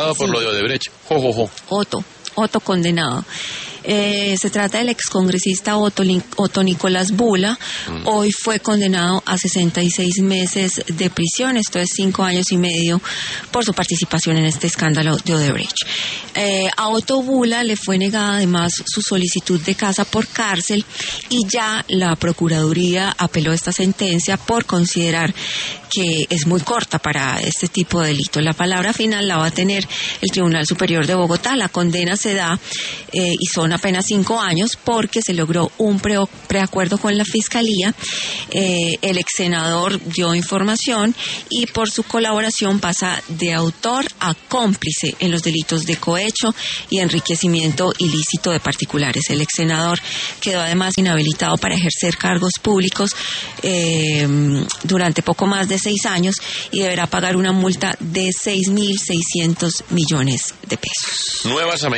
por lo de Odebrecht. Otto condenado. Se trata del excongresista Otto Nicolás Bula. Hoy fue condenado a 66 meses de prisión, esto es 5 años y medio, por su participación en este escándalo de Odebrecht. A Otto Bula le fue negada además su solicitud de casa por cárcel y ya la Procuraduría apeló esta sentencia por considerar que es muy corta para este tipo de delito. La palabra final la va a tener el Tribunal Superior de Bogotá. La condena se da y son apenas 5 años porque se logró un preacuerdo con la Fiscalía. El ex senador dio información y por su colaboración pasa de autor a cómplice en los delitos de cohecho y enriquecimiento ilícito de particulares. El ex senador quedó además inhabilitado para ejercer cargos públicos durante poco más de 6 años y deberá pagar una multa de 6.600 millones de pesos. Nuevas